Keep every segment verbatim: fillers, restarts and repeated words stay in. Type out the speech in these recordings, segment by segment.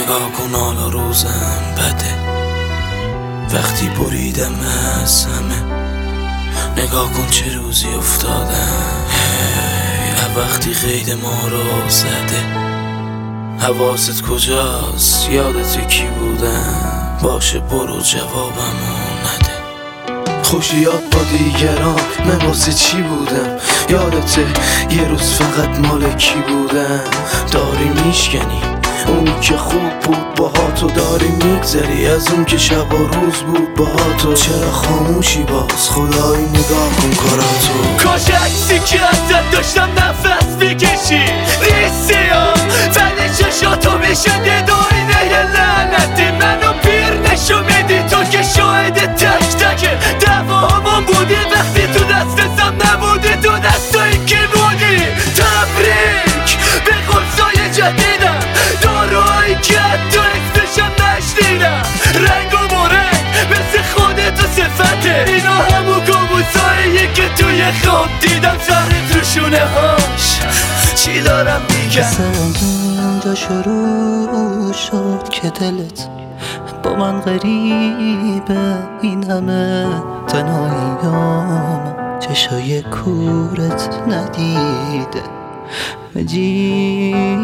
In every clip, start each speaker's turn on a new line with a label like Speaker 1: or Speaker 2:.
Speaker 1: نگاه کن حالا روزم بده وقتی بریدم از همه. نگاه کن چه روزی افتادم هی وقتی قید ما رو زده. حواست کجاست؟ یادت کی بودم؟ باشه برو جوابمو نده. خوشیات با دیگران من واسه چی بودم؟ یادته یه روز فقط مال کی بودم؟ داری میشکنی اونی که خوب بود باها تو داری میگذری از اون که شب و روز بود باها تو. چرا خاموشی باز؟ خدایی نگاه کن کاراتو.
Speaker 2: کاش عکسی که ازت داشتم نفس بکشی نیستی ها ولی چشاتو میشنده داینه یه لعنتی منو پیر نشو میدی تو که شاهد تک تک دوامان بودی وقتی تو دستم نبودی تو دستایی که بودی. تبریک به خودسای جدیدم داروهایی که حتی اسمشم نشنیدم. رنگ و مرنگ مثل خودت و صفته اینا همون کابوساییه که توی خواب دیدم سرت رو شونه هاش. چی دارم میگم؟
Speaker 3: مثل اینجا شروع شد که دلت با من غریبه این همه تنهاییام چشای کورت ندیده عجیبه.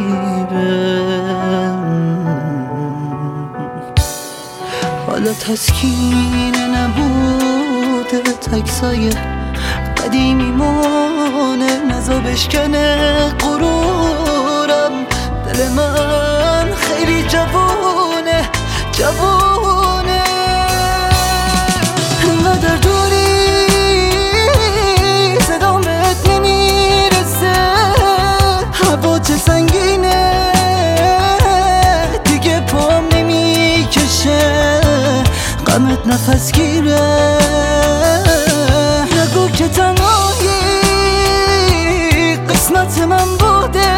Speaker 3: حالا تسکین نبوده تکسای قدیمی مانه نزا بشکنه غرورم. دل من خیلی جوونه جوونه انقدر دوری صدام بهت نمیرسه. هوا چه سنگینه دیگه پام نمیکشه غمت نفس گیره. نگو که تنهایی قسمت من بوده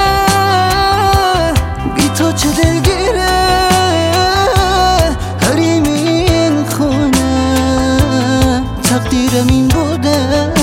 Speaker 3: بی تو چه دلگیره حریم خونه تقدیرم این بوده.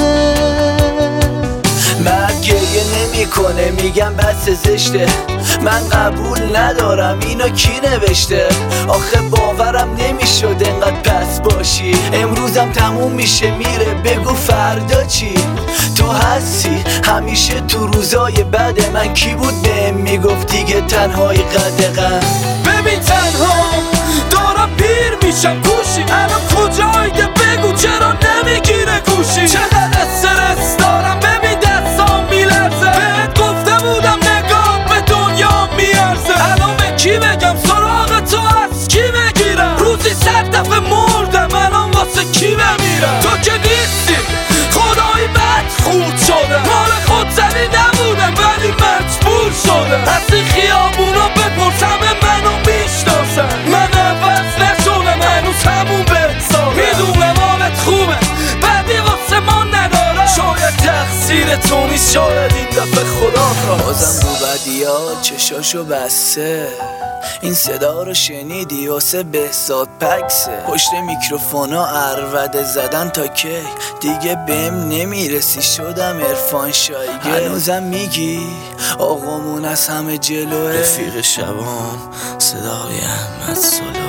Speaker 2: مرد گریه نمی کنه میگم بس زشته من قبول ندارم اینو کی نوشته. آخه باورم نمیشد انقدر پس باشی. امروزم تموم میشه میره بگو فردا چی؟ تو هستی همیشه تو روزای بد من. کی بود بهم میگفت دیگه تنهایی قدغن؟ ببین تنها دارم پیر میشم گوشی الان کجایی ده بگو چرا نمیگیره گوشی؟ چقدر استرس دارم ببین دستام میلرزه بهت گفته بودم نگاه به دنیا میارزه. الان به کی بگم سراغ تو از کی بگیرم؟ روزی صد دفعه مردم الان واسه کی بمیرم؟ تو که نیستی خدایی بد خورد شده مال خود زنی نبودم ولی مجبور شده. از این خیابونا بپرس همه منو میشناسن من عوض نشدم هنوز همون بحسابم. میدونم حالت خوبه بعدی واسه ما ندارم شاید تقصیر تو نیست شاید این دفعه خدا خواسته. بازم رو بدیات چشاشو بسته این صدا رو شنیدی واسه بهزاد پکسه. پشت میکروفونا عربده زدن تا کی دیگه بهم نمیرسی شدم عرفان شایگه. هنوزم میگی آقامون از همه جلوه
Speaker 1: رفیق شبام صدای احمد سلو.